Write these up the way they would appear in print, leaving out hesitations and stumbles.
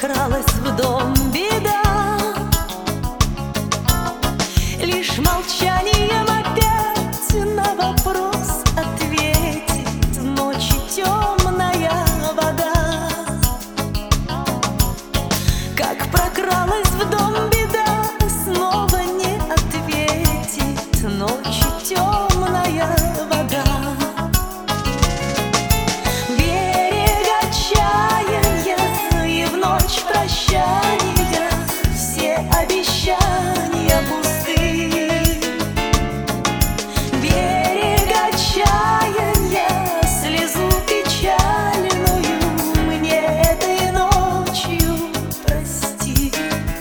прокралась в дом беда, лишь молчанием опять на вопрос ответит ночи темная вода. Как прокралась в дом беда, снова не ответит ночи темная вода. Берег отчаяния и в ночь прощания все обещания пусты. Берег отчаяния слезу печальную мне этой ночью прости.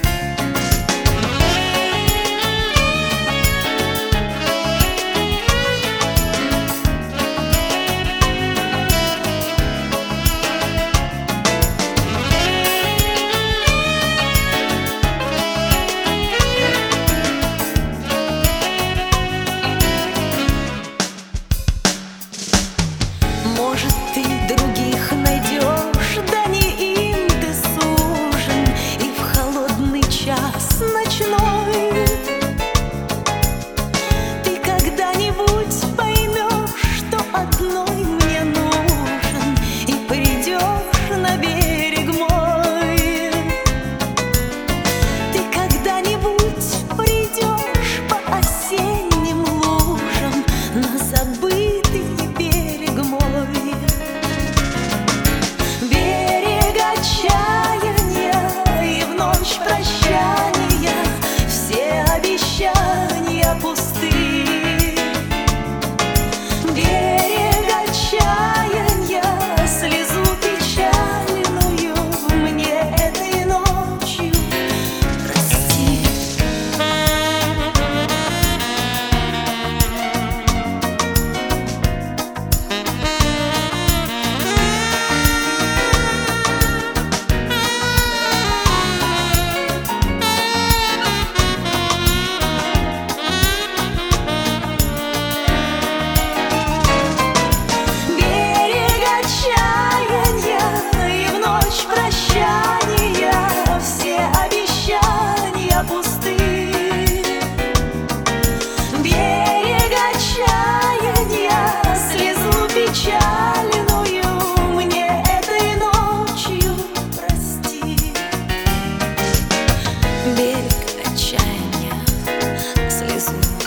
Может, ты других найдешь, да не им ты сужен, и в холодный час ночной ты когда-нибудь поймешь, что одной мне нужен, и придешь на берег мой. Ты когда-нибудь придешь по осенним лужам на забытый берег мой. Берег отчаяния и в ночь прощания все обещания пусты. Берег отчаяния слезу печальную мне этой ночью прости. Берег отчаяния и в ночь прощания все обещания пусты. Берег отчаяния слезу печальную мне этой ночью прости. Берег отчаяния слезу